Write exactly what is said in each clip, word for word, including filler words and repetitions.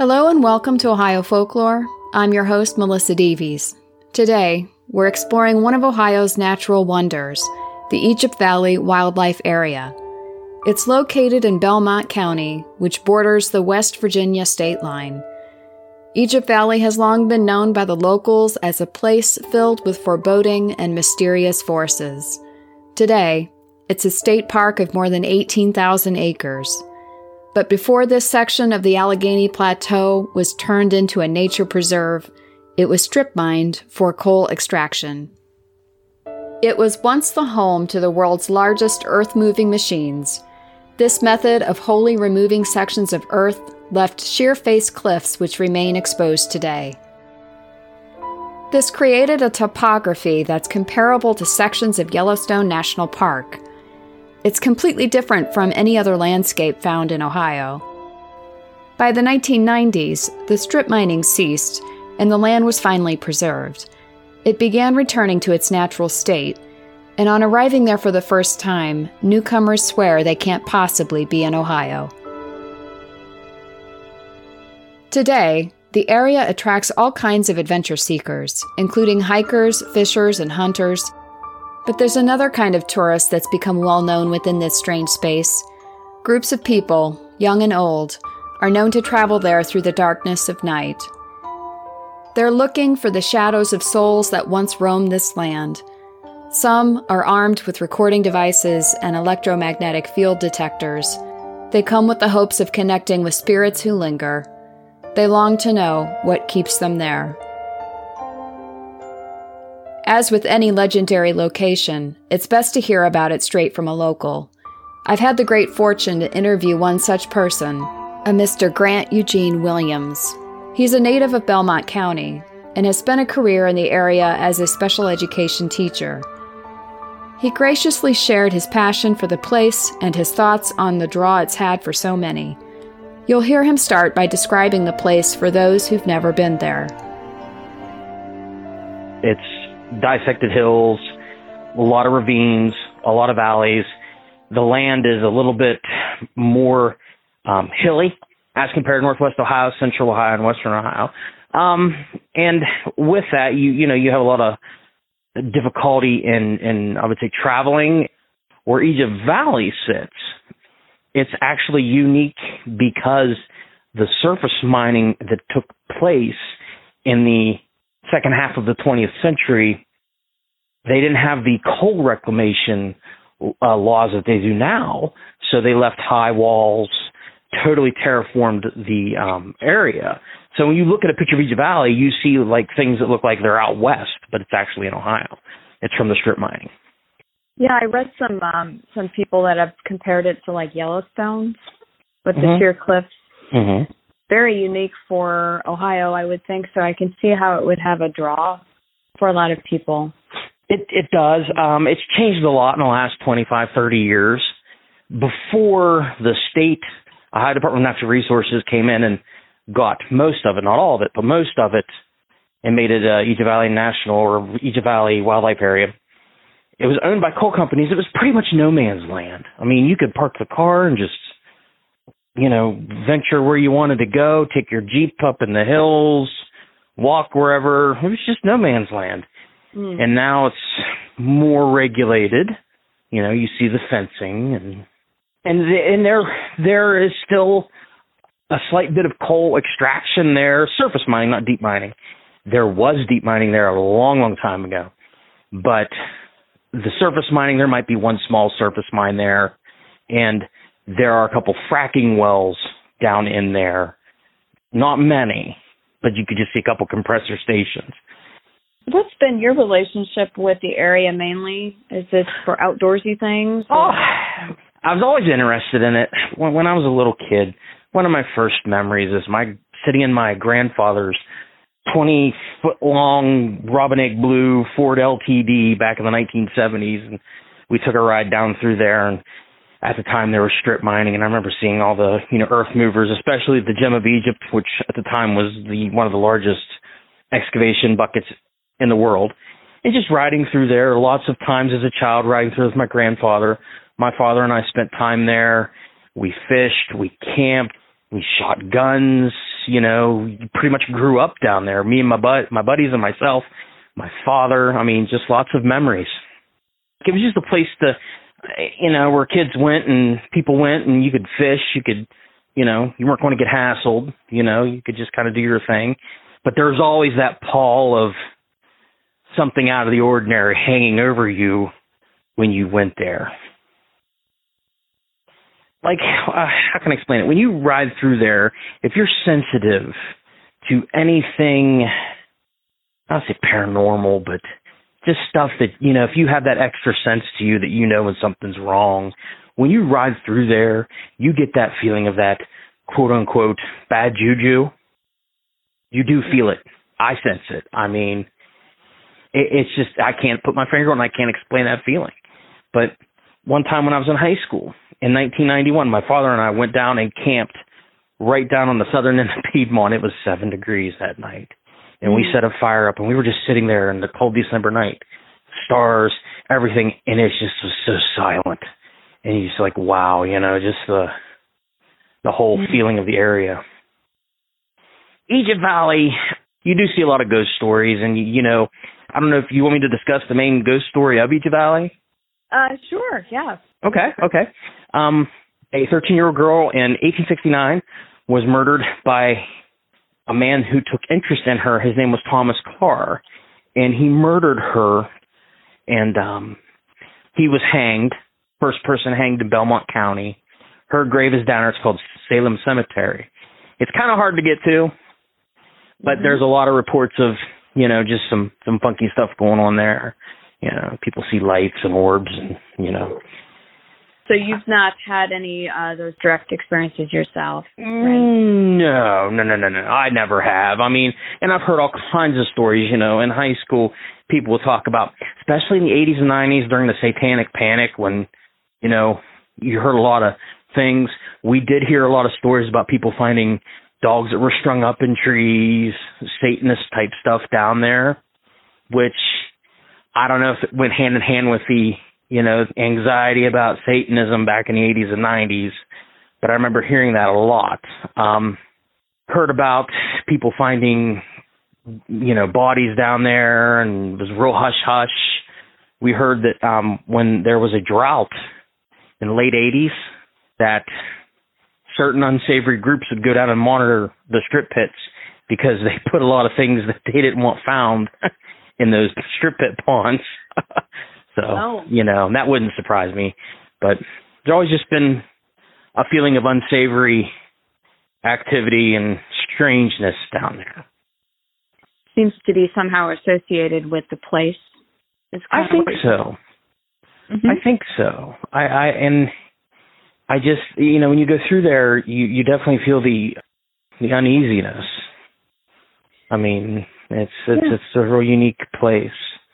Hello and welcome to Ohio Folklore. I'm your host, Melissa Davies. Today, we're exploring one of Ohio's natural wonders, the Egypt Valley Wildlife Area. It's located in Belmont County, which borders the West Virginia state line. Egypt Valley has long been known by the locals as a place filled with foreboding and mysterious forces. Today, it's a state park of more than eighteen thousand acres. But before this section of the Allegheny Plateau was turned into a nature preserve, it was strip mined for coal extraction. It was once the home to the world's largest earth-moving machines. This method of wholly removing sections of earth left sheer-faced cliffs which remain exposed today. This created a topography that's comparable to sections of Yellowstone National Park. It's completely different from any other landscape found in Ohio. By the nineteen nineties, the strip mining ceased, and the land was finally preserved. It began returning to its natural state, and on arriving there for the first time, newcomers swear they can't possibly be in Ohio. Today, the area attracts all kinds of adventure seekers, including hikers, fishers, and hunters. But there's another kind of tourist that's become well known within this strange space. Groups of people, young and old, are known to travel there through the darkness of night. They're looking for the shadows of souls that once roamed this land. Some are armed with recording devices and electromagnetic field detectors. They come with the hopes of connecting with spirits who linger. They long to know what keeps them there. As with any legendary location, it's best to hear about it straight from a local. I've had the great fortune to interview one such person, a Mister Grant Eugene Williams. He's a native of Belmont County and has spent a career in the area as a special education teacher. He graciously shared his passion for the place and his thoughts on the draw it's had for so many. You'll hear him start by describing the place for those who've never been there. It's dissected hills, a lot of ravines, a lot of valleys. The land is a little bit more um, hilly as compared to Northwest Ohio, Central Ohio, and Western Ohio. Um, and with that, you you know, you have a lot of difficulty in, in, I would say, traveling. Where Egypt Valley sits, it's actually unique because the surface mining that took place in the second half of the twentieth century, they didn't have the coal reclamation uh, laws that they do now, so they left high walls, totally terraformed the um, area. So when you look at a picture of Egypt Valley, you see like things that look like they're out west, but it's actually in Ohio. It's from the strip mining. Yeah, I read some um, some people that have compared it to like Yellowstone with mm-hmm. the sheer cliffs. Mm-hmm. Very unique for Ohio, I would think, so I can see how it would have a draw for a lot of people. It it does. Um, it's changed a lot in the last twenty-five, thirty years. Before the state, Ohio Department of Natural Resources came in and got most of it, not all of it, but most of it, and made it uh, Egypt Valley National or Egypt Valley Wildlife Area. It was owned by coal companies. It was pretty much no man's land. I mean, you could park the car and just, you know, venture where you wanted to go, take your Jeep up in the hills, walk wherever. It was just no man's land. Mm. And now it's more regulated. You know, you see the fencing, and and the, and there there is still a slight bit of coal extraction there, surface mining, not deep mining. There was deep mining there a long, long time ago. But the surface mining, there might be one small surface mine there, and there are a couple fracking wells down in there. Not many, but you could just see a couple compressor stations. What's been your relationship with the area mainly? Is this for outdoorsy things? Oh, I was always interested in it. When, when I was a little kid, one of my first memories is my sitting in my grandfather's twenty-foot-long Robin Egg Blue Ford L T D back in the nineteen seventies, and we took a ride down through there, and at the time there was strip mining, and I remember seeing all the, you know, earth movers, especially the Gem of Egypt, which at the time was the one of the largest excavation buckets in the world, and just riding through there. Lots of times as a child riding through with my grandfather. My father and I spent time there. We fished, we camped, we shot guns, you know, pretty much grew up down there. Me and my bud, my buddies and myself, my father. I mean, just lots of memories. It was just a place to, you know, where kids went and people went and you could fish. You could, you know, you weren't going to get hassled. You know, you could just kind of do your thing. But there was always that pall of something out of the ordinary hanging over you when you went there. Like, uh, how can I explain it? When you ride through there, if you're sensitive to anything, I don't say paranormal, but just stuff that, you know, if you have that extra sense to you that you know when something's wrong, when you ride through there, you get that feeling of that quote-unquote bad juju. You do feel it. I sense it. I mean, it, it's just, I can't put my finger on it. I can't explain that feeling. But one time when I was in high school, in nineteen ninety-one, my father and I went down and camped right down on the southern end of Piedmont. It was seven degrees that night. And we set a fire up, and we were just sitting there in the cold December night. Stars, everything, and it just was so silent. And you're just like, wow, you know, just the the whole mm-hmm. feeling of the area. Egypt Valley, you do see a lot of ghost stories, and, you, you know, I don't know if you want me to discuss the main ghost story of Egypt Valley? Uh, sure, yeah. Okay, okay. Um, a thirteen-year-old girl in eighteen sixty-nine was murdered by a man who took interest in her. His name was Thomas Carr, and he murdered her, and um, he was hanged, first person hanged in Belmont County. Her grave is down there. It's called Salem Cemetery. It's kind of hard to get to, but mm-hmm. there's a lot of reports of, you know, just some, some funky stuff going on there. You know, people see lights and orbs and, you know. So you've not had any uh, those direct experiences yourself? Right? No, no, no, no, no. I never have. I mean, and I've heard all kinds of stories, you know. In high school, people will talk about, especially in the eighties and nineties during the Satanic Panic when, you know, you heard a lot of things. We did hear a lot of stories about people finding dogs that were strung up in trees, Satanist type stuff down there, which I don't know if it went hand in hand with the, you know, anxiety about Satanism back in the eighties and nineties, but I remember hearing that a lot. Um, heard about people finding, you know, bodies down there, and it was real hush-hush. We heard that um, when there was a drought in the late eighties, that certain unsavory groups would go down and monitor the strip pits because they put a lot of things that they didn't want found in those strip pit ponds. So, oh. you know, that wouldn't surprise me. But there's always just been a feeling of unsavory activity and strangeness down there. Seems to be somehow associated with the place. I think so. Mm-hmm. I think so. I, I and I just, you know, when you go through there, you, you definitely feel the the uneasiness. I mean, it's it's yeah. it's a real unique place.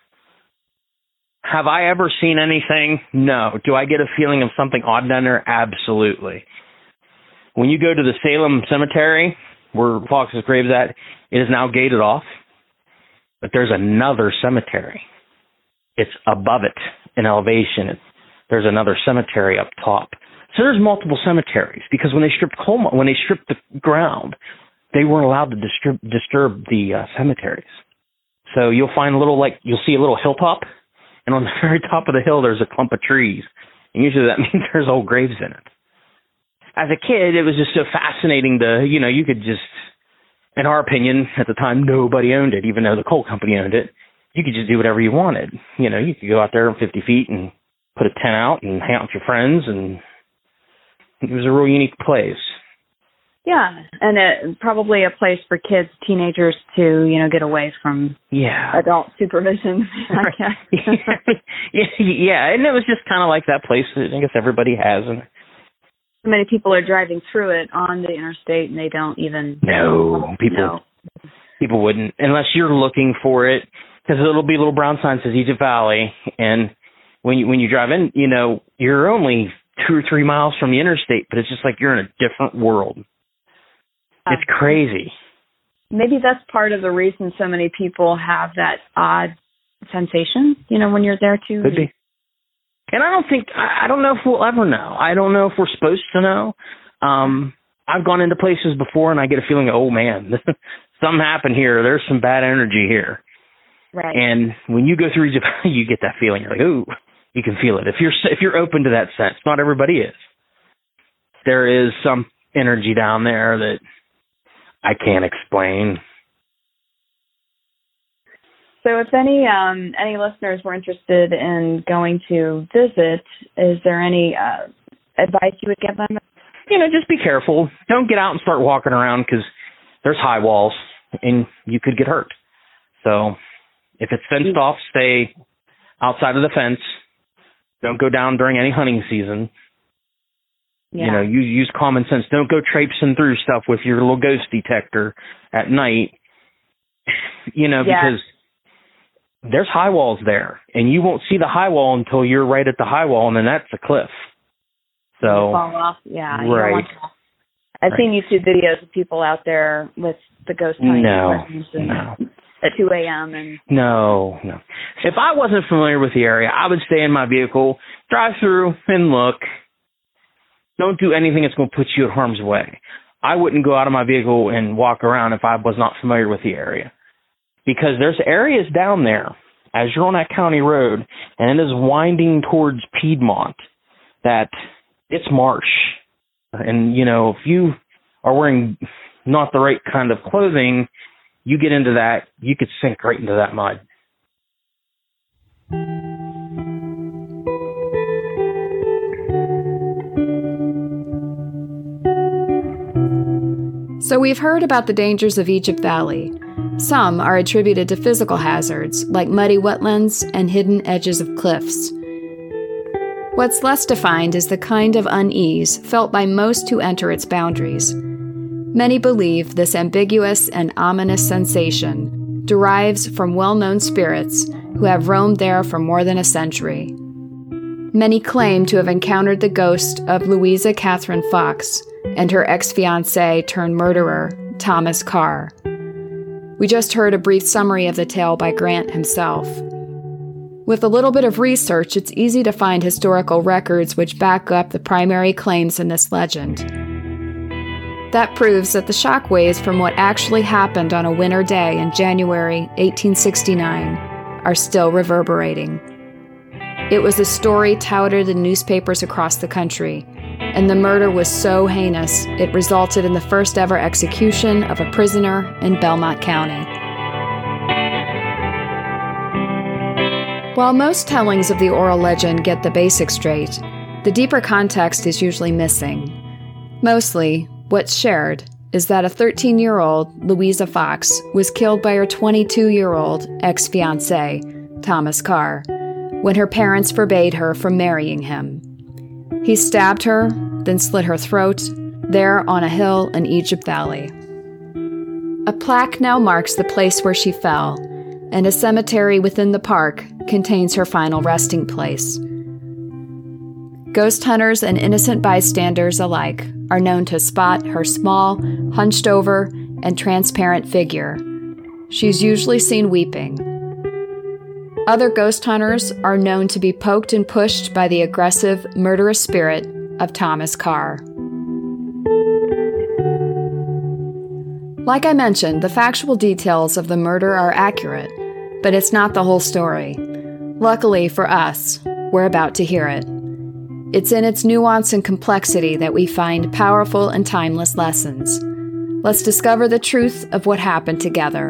Have I ever seen anything? No. Do I get a feeling of something odd down there? Absolutely. When you go to the Salem Cemetery, where Fox's grave's at, it is now gated off. But there's another cemetery. It's above it in elevation. It, there's another cemetery up top. So there's multiple cemeteries because when they stripped coal, when they stripped the ground, they weren't allowed to disturb, disturb the uh, cemeteries. So you'll find a little, like, you'll see a little hilltop. And on the very top of the hill, there's a clump of trees. And usually that means there's old graves in it. As a kid, it was just so fascinating to, you know, you could just, in our opinion, at the time, nobody owned it, even though the coal company owned it. You could just do whatever you wanted. You know, you could go out there fifty feet and put a tent out and hang out with your friends. And it was a real unique place. Yeah, and it, probably a place for kids, teenagers to, you know, get away from yeah. adult supervision. I guess. yeah, yeah, and it was just kind of like that place that I guess everybody has. And so many people are driving through it on the interstate, and they don't even no people know. people wouldn't unless you're looking for it, because it'll be a little brown sign that says Egypt Valley, and when you when you drive in, you know, you're only two or three miles from the interstate, but it's just like you're in a different world. It's crazy. Maybe that's part of the reason so many people have that odd sensation, you know, when you're there too. Could be. And I don't think, I don't know if we'll ever know. I don't know if we're supposed to know. Um, I've gone into places before and I get a feeling, oh man, something happened here. There's some bad energy here. Right. And when you go through Egypt, you get that feeling. You're like, ooh, you can feel it. If you're if you're open to that sense, not everybody is. There is some energy down there that I can't explain. So if any um, any listeners were interested in going to visit, is there any uh, advice you would give them? You know, just be careful. Don't get out and start walking around because there's high walls and you could get hurt. So if it's fenced mm-hmm. off, stay outside of the fence. Don't go down during any hunting season. Yeah. You know, use, use common sense. Don't go traipsing through stuff with your little ghost detector at night, you know, yeah. because there's high walls there, and you won't see the high wall until you're right at the high wall, and then that's a cliff. So, fall off. Yeah, right. I've right. seen YouTube videos of people out there with the ghost hunting no, and no. at two a.m. and no, no. If I wasn't familiar with the area, I would stay in my vehicle, drive through, and look. Don't do anything that's going to put you in harm's way. I wouldn't go out of my vehicle and walk around if I was not familiar with the area. Because there's areas down there, as you're on that county road, and it is winding towards Piedmont, that it's marsh. And, you know, if you are wearing not the right kind of clothing, you get into that, you could sink right into that mud. So we've heard about the dangers of Egypt Valley. Some are attributed to physical hazards, like muddy wetlands and hidden edges of cliffs. What's less defined is the kind of unease felt by most who enter its boundaries. Many believe this ambiguous and ominous sensation derives from well-known spirits who have roamed there for more than a century. Many claim to have encountered the ghost of Louisa Catherine Fox and her ex-fiancé turned murderer, Thomas Carr. We just heard a brief summary of the tale by Grant himself. With a little bit of research, it's easy to find historical records which back up the primary claims in this legend. That proves that the shockwaves from what actually happened on a winter day in January eighteen sixty-nine are still reverberating. It was a story touted in newspapers across the country, and the murder was so heinous it resulted in the first ever execution of a prisoner in Belmont County. While most tellings of the oral legend get the basics straight, the deeper context is usually missing. Mostly, what's shared is that a thirteen-year-old Louisa Fox was killed by her twenty-two-year-old ex-fiancé, Thomas Carr, when her parents forbade her from marrying him. He stabbed her, then slit her throat, there on a hill in Egypt Valley. A plaque now marks the place where she fell, and a cemetery within the park contains her final resting place. Ghost hunters and innocent bystanders alike are known to spot her small, hunched-over, and transparent figure. She's usually seen weeping. Other ghost hunters are known to be poked and pushed by the aggressive, murderous spirit of Thomas Carr. Like I mentioned, the factual details of the murder are accurate, but it's not the whole story. Luckily for us, we're about to hear it. It's in its nuance and complexity that we find powerful and timeless lessons. Let's discover the truth of what happened together.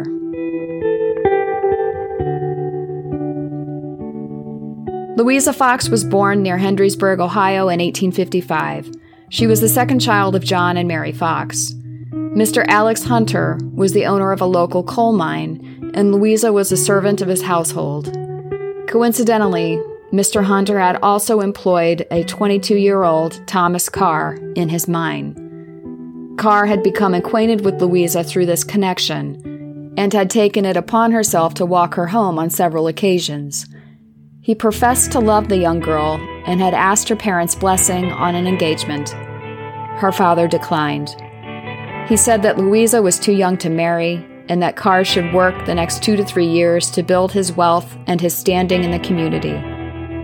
Louisa Fox was born near Hendrysburg, Ohio in eighteen fifty-five. She was the second child of John and Mary Fox. Mister Alex Hunter was the owner of a local coal mine, and Louisa was a servant of his household. Coincidentally, Mister Hunter had also employed a twenty-two-year-old Thomas Carr in his mine. Carr had become acquainted with Louisa through this connection and had taken it upon herself to walk her home on several occasions. He professed to love the young girl and had asked her parents' blessing on an engagement. Her father declined. He said that Louisa was too young to marry and that Carr should work the next two to three years to build his wealth and his standing in the community.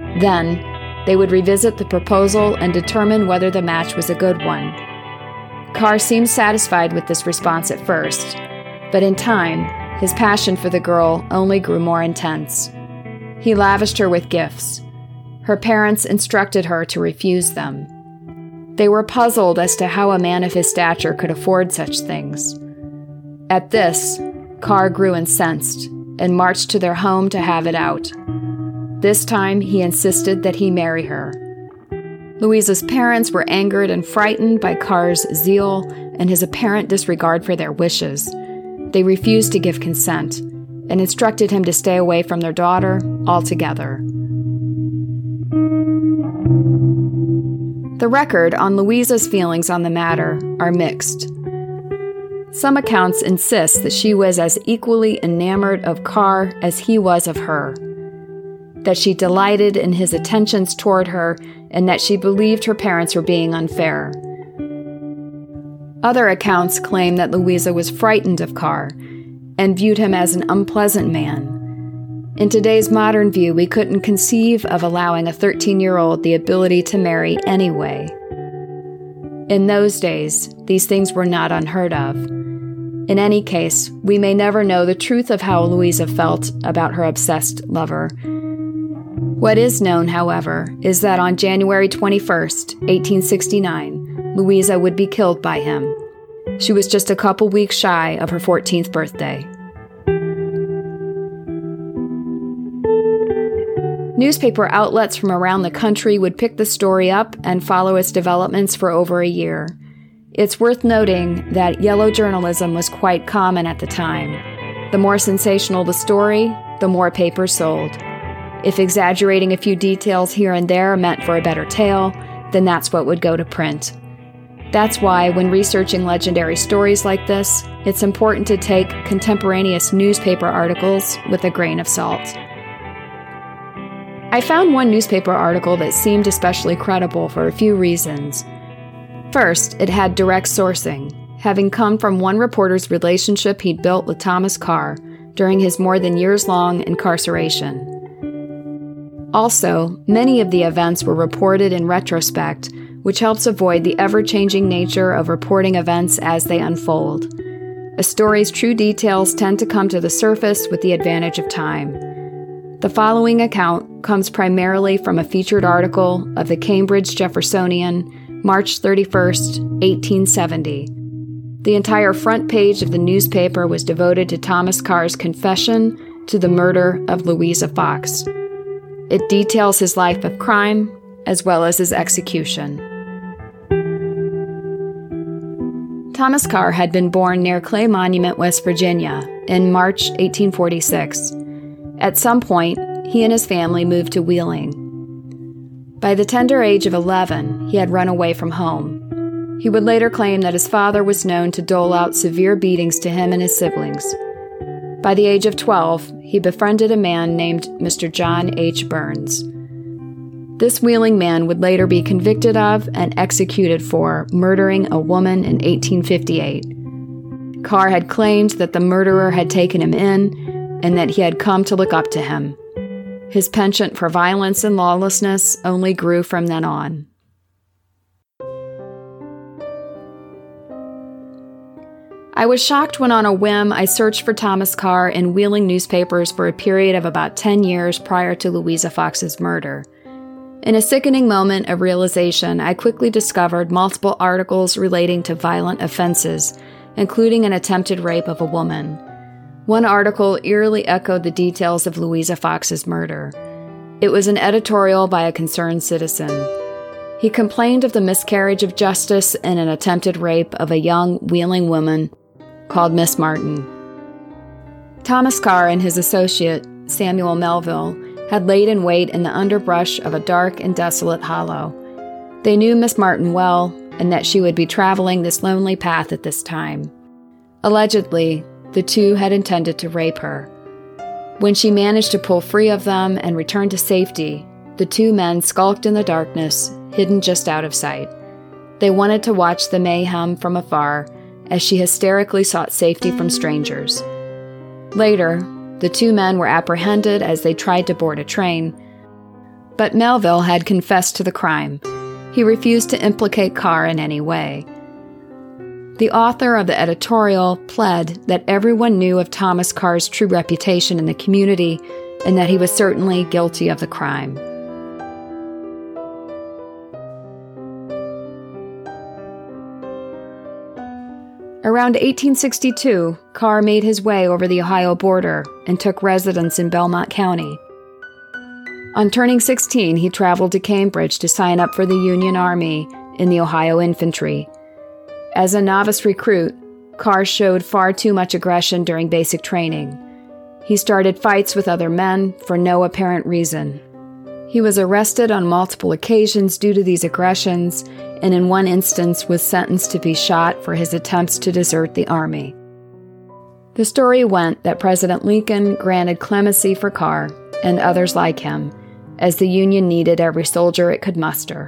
Then, they would revisit the proposal and determine whether the match was a good one. Carr seemed satisfied with this response at first, but in time, his passion for the girl only grew more intense. He lavished her with gifts. Her parents instructed her to refuse them. They were puzzled as to how a man of his stature could afford such things. At this, Carr grew incensed and marched to their home to have it out. This time, he insisted that he marry her. Louisa's parents were angered and frightened by Carr's zeal and his apparent disregard for their wishes. They refused to give consent and instructed him to stay away from their daughter altogether. The record on Louisa's feelings on the matter are mixed. Some accounts insist that she was as equally enamored of Carr as he was of her, that she delighted in his attentions toward her, and that she believed her parents were being unfair. Other accounts claim that Louisa was frightened of Carr and viewed him as an unpleasant man. In today's modern view, we couldn't conceive of allowing a thirteen-year-old the ability to marry anyway. In those days, these things were not unheard of. In any case, we may never know the truth of how Louisa felt about her obsessed lover. What is known, however, is that on January twenty-first, eighteen sixty-nine, Louisa would be killed by him. She was just a couple weeks shy of her fourteenth birthday. Newspaper outlets from around the country would pick the story up and follow its developments for over a year. It's worth noting that yellow journalism was quite common at the time. The more sensational the story, the more papers sold. If exaggerating a few details here and there meant for a better tale, then that's what would go to print. That's why, when researching legendary stories like this, it's important to take contemporaneous newspaper articles with a grain of salt. I found one newspaper article that seemed especially credible for a few reasons. First, it had direct sourcing, having come from one reporter's relationship he'd built with Thomas Carr during his more than years-long incarceration. Also, many of the events were reported in retrospect, which helps avoid the ever-changing nature of reporting events as they unfold. A story's true details tend to come to the surface with the advantage of time. The following account comes primarily from a featured article of the Cambridge Jeffersonian, March thirty-first, eighteen seventy. The entire front page of the newspaper was devoted to Thomas Carr's confession to the murder of Louisa Fox. It details his life of crime as well as his execution. Thomas Carr had been born near Clay Monument, West Virginia, in March eighteen forty-six. At some point, he and his family moved to Wheeling. By the tender age of eleven, he had run away from home. He would later claim that his father was known to dole out severe beatings to him and his siblings. By the age of twelve, he befriended a man named Mister John H. Burns. This Wheeling man would later be convicted of and executed for murdering a woman in eighteen fifty-eight. Carr had claimed that the murderer had taken him in and that he had come to look up to him. His penchant for violence and lawlessness only grew from then on. I was shocked when on a whim I searched for Thomas Carr in Wheeling newspapers for a period of about ten years prior to Louisa Fox's murder. In a sickening moment of realization, I quickly discovered multiple articles relating to violent offenses, including an attempted rape of a woman. One article eerily echoed the details of Louisa Fox's murder. It was an editorial by a concerned citizen. He complained of the miscarriage of justice in an attempted rape of a young Wheeling woman called Miss Martin. Thomas Carr and his associate, Samuel Melville, had laid in wait in the underbrush of a dark and desolate hollow. They knew Miss Martin well, and that she would be traveling this lonely path at this time. Allegedly, the two had intended to rape her. When she managed to pull free of them and return to safety, the two men skulked in the darkness, hidden just out of sight. They wanted to watch the mayhem from afar as she hysterically sought safety from strangers. Later, the two men were apprehended as they tried to board a train, but Melville had confessed to the crime. He refused to implicate Carr in any way. The author of the editorial pled that everyone knew of Thomas Carr's true reputation in the community and that he was certainly guilty of the crime. Around eighteen sixty-two, Carr made his way over the Ohio border and took residence in Belmont County. On turning sixteen, he traveled to Cambridge to sign up for the Union Army in the Ohio Infantry. As a novice recruit, Carr showed far too much aggression during basic training. He started fights with other men for no apparent reason. He was arrested on multiple occasions due to these aggressions, and in one instance was sentenced to be shot for his attempts to desert the army. The story went that President Lincoln granted clemency for Carr and others like him, as the Union needed every soldier it could muster.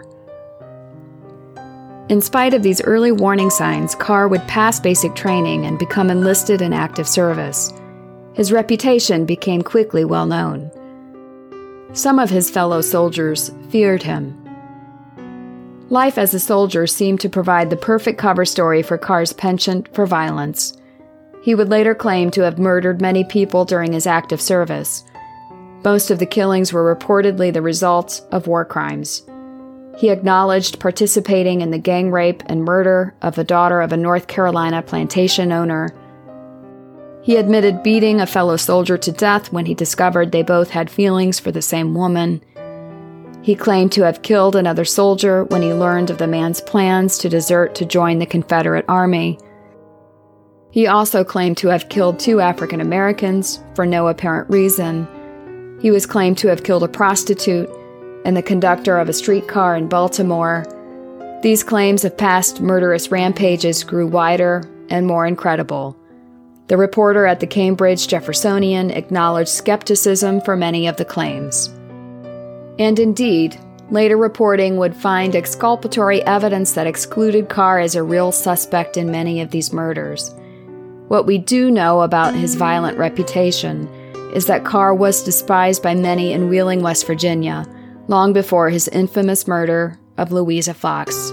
In spite of these early warning signs, Carr would pass basic training and become enlisted in active service. His reputation became quickly well known. Some of his fellow soldiers feared him. Life as a soldier seemed to provide the perfect cover story for Carr's penchant for violence. He would later claim to have murdered many people during his active service. Most of the killings were reportedly the result of war crimes. He acknowledged participating in the gang rape and murder of the daughter of a North Carolina plantation owner. He admitted beating a fellow soldier to death when he discovered they both had feelings for the same woman. He claimed to have killed another soldier when he learned of the man's plans to desert to join the Confederate Army. He also claimed to have killed two African Americans for no apparent reason. He was claimed to have killed a prostitute and the conductor of a streetcar in Baltimore. These claims of past murderous rampages grew wider and more incredible. The reporter at the Cambridge Jeffersonian acknowledged skepticism for many of the claims. And indeed, later reporting would find exculpatory evidence that excluded Carr as a real suspect in many of these murders. What we do know about his violent reputation is that Carr was despised by many in Wheeling, West Virginia, long before his infamous murder of Louisa Fox.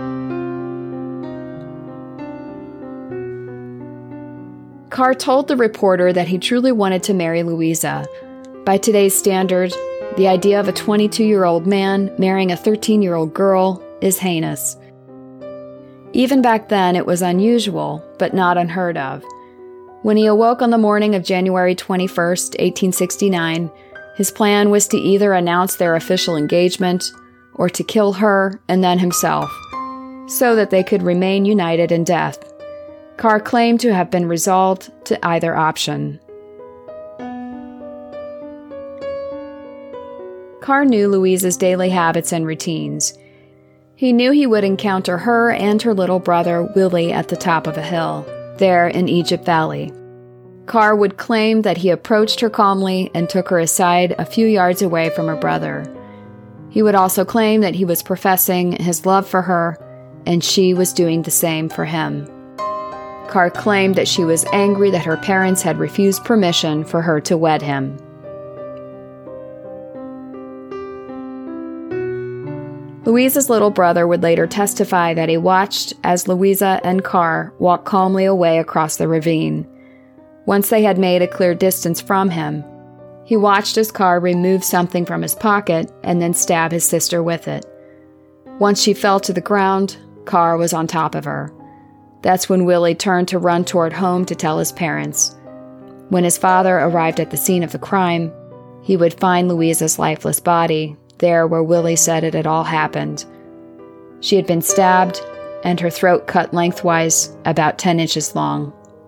Carr told the reporter that he truly wanted to marry Louisa. By today's standard, the idea of a twenty-two-year-old man marrying a thirteen-year-old girl is heinous. Even back then, it was unusual, but not unheard of. When he awoke on the morning of January twenty-first, eighteen sixty-nine, his plan was to either announce their official engagement or to kill her and then himself, so that they could remain united in death. Carr claimed to have been resolved to either option. Carr knew Louisa's daily habits and routines. He knew he would encounter her and her little brother, Willie, at the top of a hill, there in Egypt Valley. Carr would claim that he approached her calmly and took her aside a few yards away from her brother. He would also claim that he was professing his love for her, and she was doing the same for him. Carr claimed that she was angry that her parents had refused permission for her to wed him. Louisa's little brother would later testify that he watched as Louisa and Carr walked calmly away across the ravine. Once they had made a clear distance from him, he watched as Carr removed something from his pocket and then stab his sister with it. Once she fell to the ground, Carr was on top of her. That's when Willie turned to run toward home to tell his parents. When his father arrived at the scene of the crime, he would find Louisa's lifeless body there where Willie said it had all happened. She had been stabbed and her throat cut lengthwise, about ten inches long.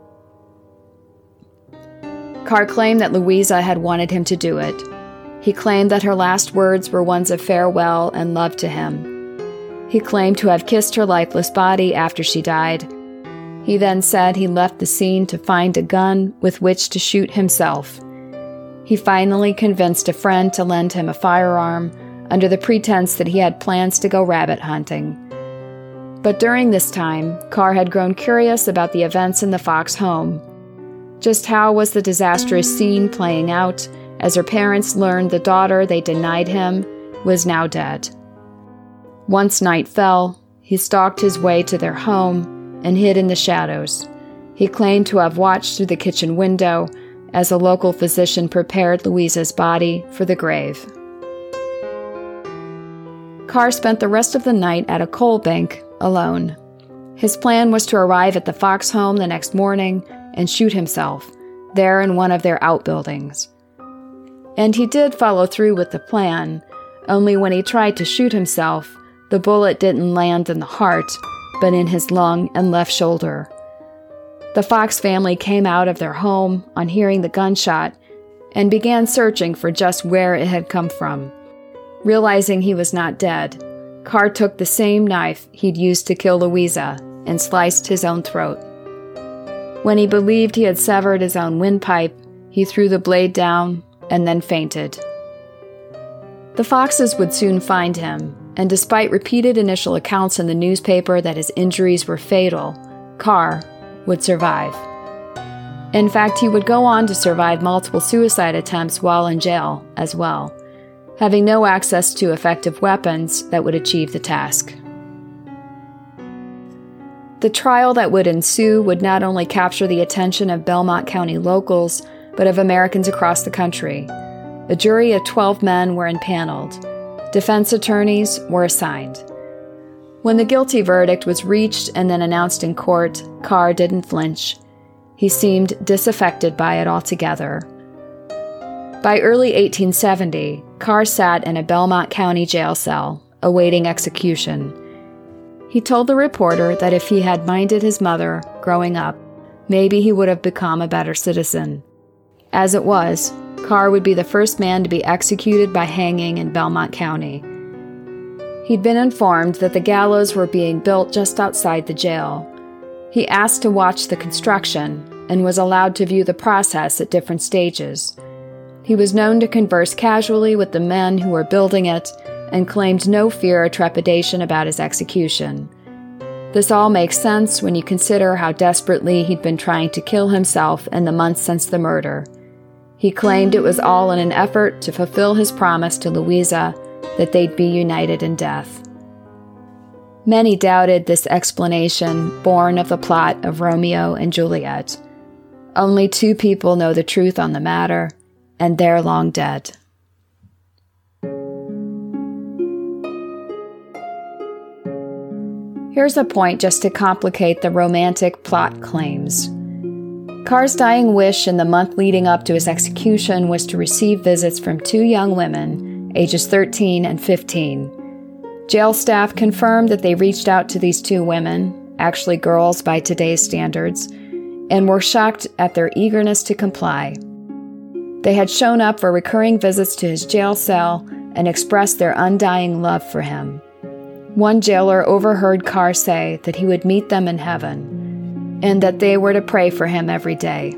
Carr claimed that Louisa had wanted him to do it. He claimed that her last words were ones of farewell and love to him. He claimed to have kissed her lifeless body after she died. He then said he left the scene to find a gun with which to shoot himself. He finally convinced a friend to lend him a firearm under the pretense that he had plans to go rabbit hunting. But during this time, Carr had grown curious about the events in the Fox home. Just how was the disastrous scene playing out as her parents learned the daughter they denied him was now dead? Once night fell, he stalked his way to their home and hid in the shadows. He claimed to have watched through the kitchen window as a local physician prepared Louisa's body for the grave. Carr spent the rest of the night at a coal bank alone. His plan was to arrive at the Fox home the next morning and shoot himself, there in one of their outbuildings. And he did follow through with the plan, only when he tried to shoot himself, the bullet didn't land in the heart, but in his lung and left shoulder. The Fox family came out of their home on hearing the gunshot and began searching for just where it had come from. Realizing he was not dead, Carr took the same knife he'd used to kill Louisa and sliced his own throat. When he believed he had severed his own windpipe, he threw the blade down and then fainted. The Foxes would soon find him, and despite repeated initial accounts in the newspaper that his injuries were fatal, Carr would survive. In fact, he would go on to survive multiple suicide attempts while in jail as well, having no access to effective weapons that would achieve the task. The trial that would ensue would not only capture the attention of Belmont County locals, but of Americans across the country. A jury of twelve men were impaneled. Defense attorneys were assigned. When the guilty verdict was reached and then announced in court, Carr didn't flinch. He seemed disaffected by it altogether. By early eighteen seventy, Carr sat in a Belmont County jail cell, awaiting execution. He told the reporter that if he had minded his mother growing up, maybe he would have become a better citizen. As it was, Carr would be the first man to be executed by hanging in Belmont County. He'd been informed that the gallows were being built just outside the jail. He asked to watch the construction and was allowed to view the process at different stages. He was known to converse casually with the men who were building it and claimed no fear or trepidation about his execution. This all makes sense when you consider how desperately he'd been trying to kill himself in the months since the murder. He claimed it was all in an effort to fulfill his promise to Louisa that they'd be united in death. Many doubted this explanation, born of the plot of Romeo and Juliet. Only two people know the truth on the matter, and they're long dead. Here's a point just to complicate the romantic plot claims. Carr's dying wish in the month leading up to his execution was to receive visits from two young women, ages thirteen and fifteen. Jail staff confirmed that they reached out to these two women, actually girls by today's standards, and were shocked at their eagerness to comply. They had shown up for recurring visits to his jail cell and expressed their undying love for him. One jailer overheard Carr say that he would meet them in heaven, and that they were to pray for him every day.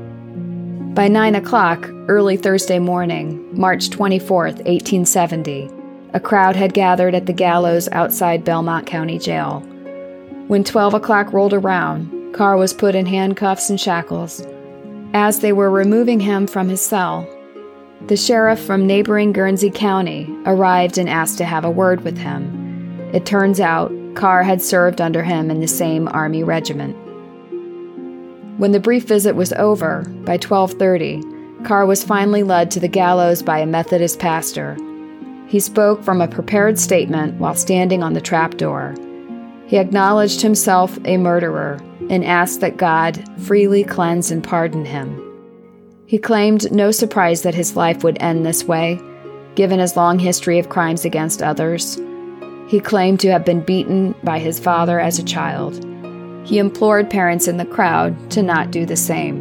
By nine o'clock, early Thursday morning, March twenty-fourth, eighteen seventy, a crowd had gathered at the gallows outside Belmont County Jail. When twelve o'clock rolled around, Carr was put in handcuffs and shackles. As they were removing him from his cell, the sheriff from neighboring Guernsey County arrived and asked to have a word with him. It turns out Carr had served under him in the same Army regiment. When the brief visit was over, by twelve thirty, Carr was finally led to the gallows by a Methodist pastor. He spoke from a prepared statement while standing on the trapdoor. He acknowledged himself a murderer and asked that God freely cleanse and pardon him. He claimed no surprise that his life would end this way, given his long history of crimes against others. He claimed to have been beaten by his father as a child. He implored parents in the crowd to not do the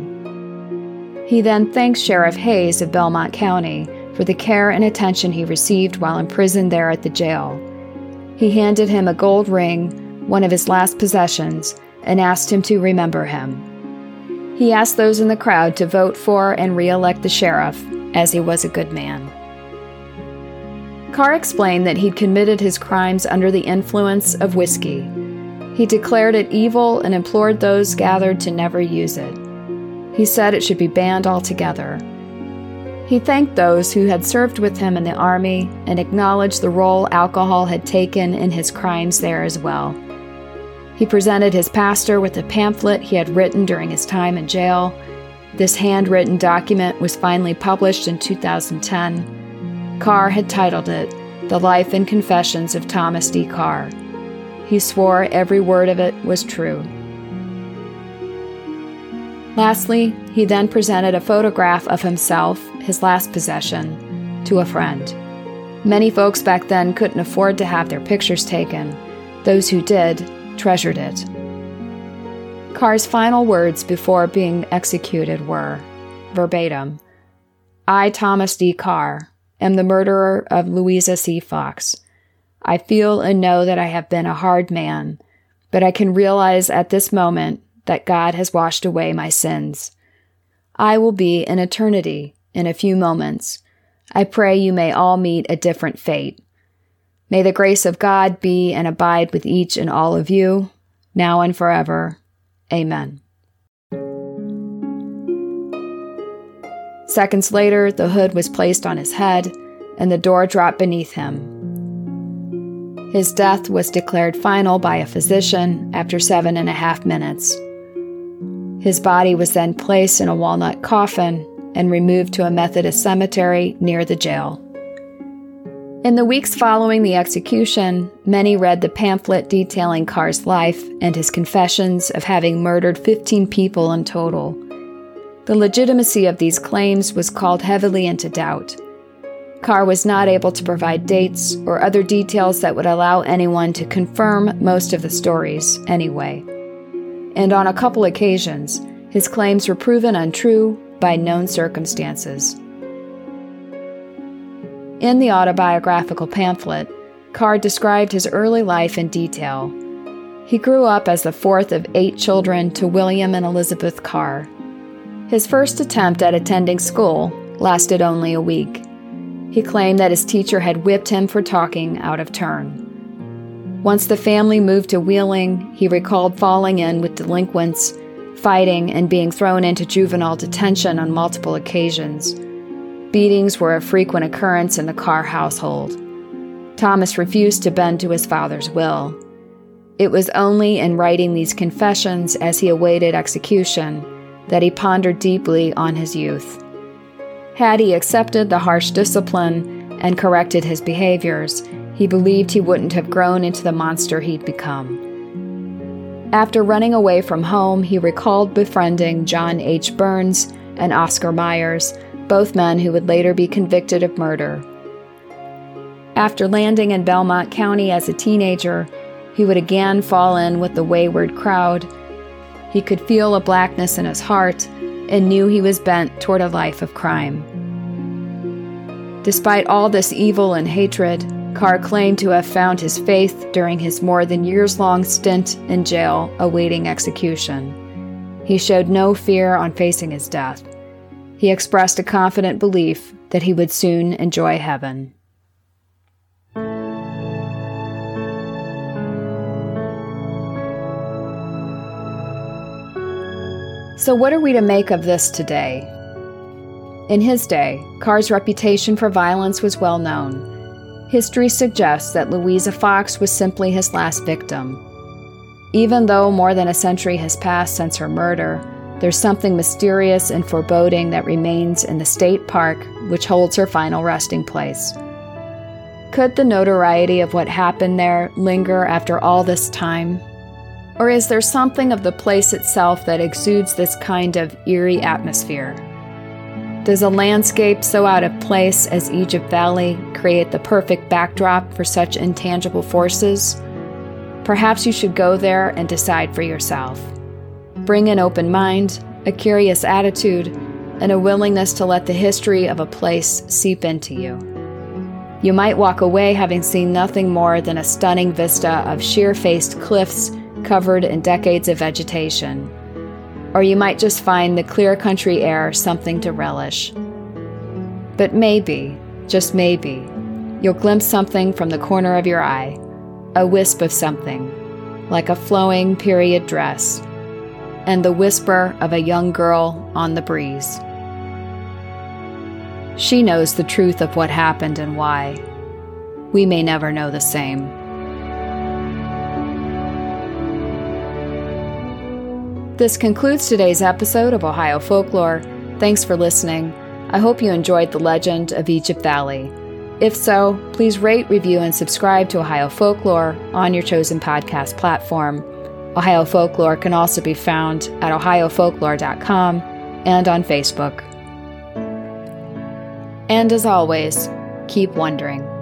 same. He then thanked Sheriff Hayes of Belmont County for the care and attention he received while imprisoned there at the jail. He handed him a gold ring, one of his last possessions, and asked him to remember him. He asked those in the crowd to vote for and re-elect the sheriff, as he was a good man. Carr explained that he'd committed his crimes under the influence of whiskey. He declared it evil and implored those gathered to never use it. He said it should be banned altogether. He thanked those who had served with him in the Army and acknowledged the role alcohol had taken in his crimes there as well. He presented his pastor with a pamphlet he had written during his time in jail. This handwritten document was finally published in two thousand ten. Carr had titled it, The Life and Confessions of Thomas D. Carr. He swore every word of it was true. Lastly, he then presented a photograph of himself, his last possession, to a friend. Many folks back then couldn't afford to have their pictures taken. Those who did treasured it. Carr's final words before being executed were, verbatim, I, Thomas D. Carr, am the murderer of Louisa C. Fox. I feel and know that I have been a hard man, but I can realize at this moment that God has washed away my sins. I will be in eternity in a few moments. I pray you may all meet a different fate. May the grace of God be and abide with each and all of you, now and forever. Amen. Seconds later, the hood was placed on his head, and the door dropped beneath him. His death was declared final by a physician after seven and a half minutes. His body was then placed in a walnut coffin and removed to a Methodist cemetery near the jail. In the weeks following the execution, many read the pamphlet detailing Carr's life and his confessions of having murdered fifteen people in total. The legitimacy of these claims was called heavily into doubt. Carr was not able to provide dates or other details that would allow anyone to confirm most of the stories anyway. And on a couple occasions, his claims were proven untrue by known circumstances. In the autobiographical pamphlet, Carr described his early life in detail. He grew up as the fourth of eight children to William and Elizabeth Carr. His first attempt at attending school lasted only a week. He claimed that his teacher had whipped him for talking out of turn. Once the family moved to Wheeling, he recalled falling in with delinquents, fighting, and being thrown into juvenile detention on multiple occasions. Beatings were a frequent occurrence in the Carr household. Thomas refused to bend to his father's will. It was only in writing these confessions as he awaited execution that he pondered deeply on his youth. Had he accepted the harsh discipline and corrected his behaviors, he believed he wouldn't have grown into the monster he'd become. After running away from home, he recalled befriending John H. Burns and Oscar Myers, both men who would later be convicted of murder. After landing in Belmont County as a teenager, he would again fall in with the wayward crowd. He could feel a blackness in his heart and knew he was bent toward a life of crime. Despite all this evil and hatred, Carr claimed to have found his faith during his more than years-long stint in jail awaiting execution. He showed no fear on facing his death. He expressed a confident belief that he would soon enjoy heaven. So what are we to make of this today? In his day, Carr's reputation for violence was well known. History suggests that Louisa Fox was simply his last victim. Even though more than a century has passed since her murder, there's something mysterious and foreboding that remains in the state park which holds her final resting place. Could the notoriety of what happened there linger after all this time? Or is there something of the place itself that exudes this kind of eerie atmosphere? Does a landscape so out of place as Egypt Valley create the perfect backdrop for such intangible forces? Perhaps you should go there and decide for yourself. Bring an open mind, a curious attitude, and a willingness to let the history of a place seep into you. You might walk away having seen nothing more than a stunning vista of sheer-faced cliffs covered in decades of vegetation. Or you might just find the clear country air something to relish. But maybe, just maybe, you'll glimpse something from the corner of your eye, a wisp of something, like a flowing period dress, and the whisper of a young girl on the breeze. She knows the truth of what happened and why. We may never know the same. This concludes today's episode of Ohio Folklore. Thanks for listening. I hope you enjoyed the legend of Egypt Valley. If so, please rate, review, and subscribe to Ohio Folklore on your chosen podcast platform. Ohio Folklore can also be found at ohio folklore dot com and on Facebook. And as always, keep wondering.